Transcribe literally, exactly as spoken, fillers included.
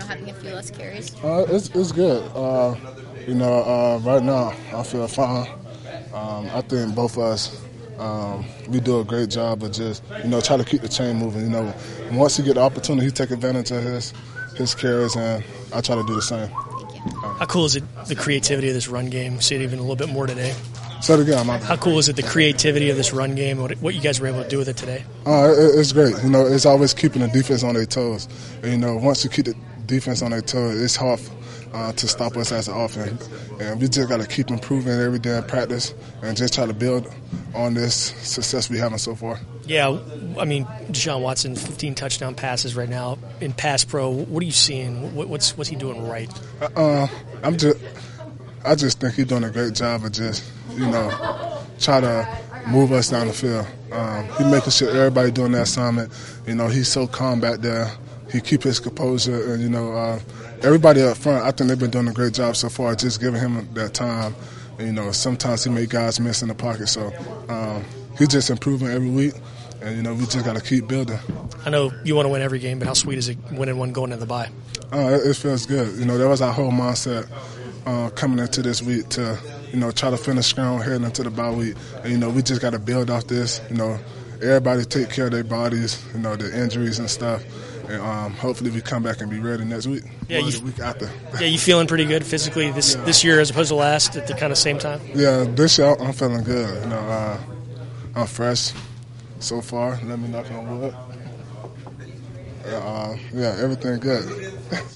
know, having a few less carries? Uh, it's it's good. Uh, you know, uh, right now I feel fine. Um, I think both of us um, we do a great job of just you know try to keep the chain moving. You know, once he get the opportunity, he take advantage of his his carries, and I try to do the same. How cool is it the creativity of this run game? See it even a little bit more today. Say it again. How cool is it the creativity of this run game? What, what you guys were able to do with it today? Uh, it, it's great. You know, it's always keeping the defense on their toes. And, you know, once you keep the defense on their toes, it's hard uh, to stop us as an offense. And we just got to keep improving every day in practice and just try to build on this success we're having so far. Yeah, I mean, Deshaun Watson, fifteen touchdown passes right now in pass pro. What are you seeing? What, what's what's he doing right? Uh, I'm just, I just think he's doing a great job of just, you know, try to move us down the field. Um, he making sure everybody doing that assignment. You know, he's so calm back there. He keep his composure, and you know, uh, everybody up front. I think they've been doing a great job so far, just giving him that time. And, you know, sometimes he make guys miss in the pocket, so um, he's just improving every week. And, you know, we just got to keep building. I know you want to win every game, but how sweet is it winning one going into the bye? Uh, it, it feels good. You know, that was our whole mindset uh, coming into this week to, you know, try to finish strong heading into the bye week. And, you know, we just got to build off this. You know, everybody take care of their bodies, you know, the injuries and stuff. And um, hopefully we come back and be ready next week. Yeah, you, the week after. Yeah, you feeling pretty good physically this yeah. this year as opposed to last at the kind of same time? Yeah, this year I'm feeling good. You know, uh, I'm fresh so far. Let me knock on wood. Uh, yeah, everything good.